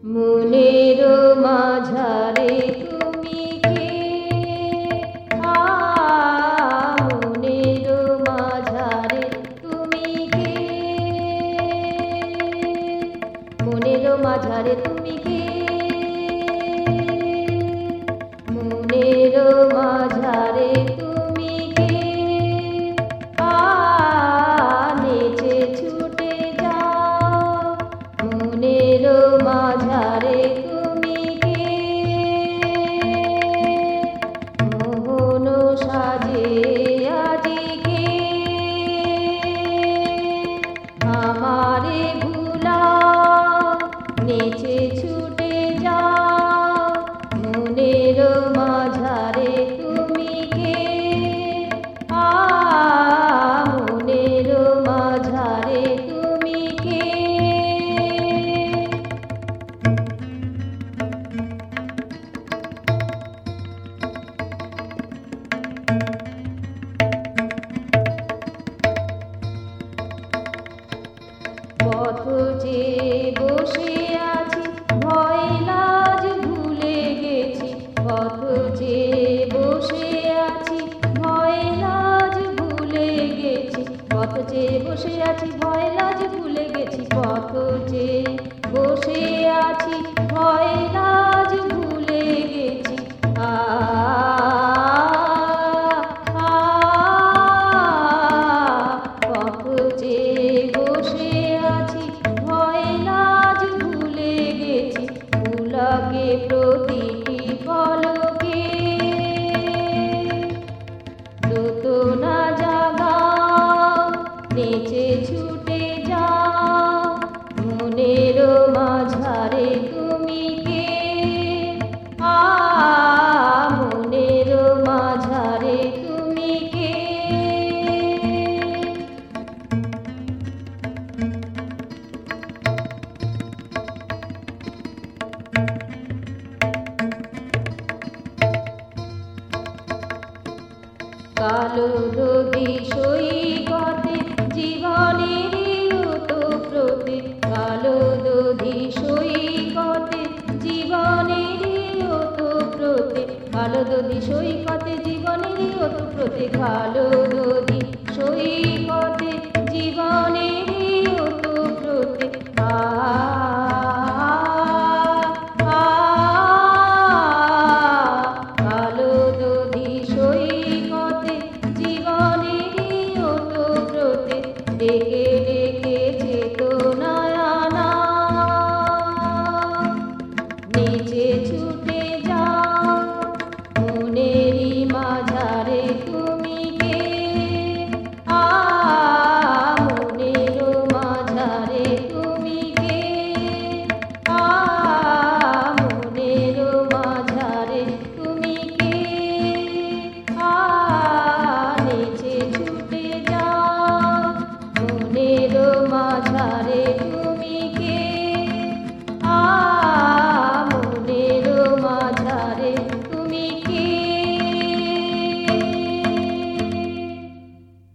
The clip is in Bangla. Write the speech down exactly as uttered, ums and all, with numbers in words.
মনের মাঝারে তুমি কে? আ মনের মাঝারে তুমি কে? মনের মাঝারে তুমি কে? মনের মাঝারে তুমি কে? আ নেচে ছুটে যাও মনের মাঝারে তুমি কে? মোহন সাজে আজকে আমারে ভুলাও নেচে ছুটে যাও মনের মাঝারে তুমি কে? আ মনের মাঝারে তুমি কে? পথ যে বসে আছি ভয় লাজ ভুলে গেছি। পথ যে বসে আছি ভয় লাজ ভুলে গেছি। পথ যে বসে আছি ভয় লাজ ভুলে গেছি। পথ যে বসে আছি ভয় লাজ ভুলে গেছি। আ পথ যে বসে আছি ভয় লাজ ভুলে গেছি। পুলকে প্রতিটি পলকে দোতনা জাগাও নেচে ছুটে যাও মনের মাঝারে তুমি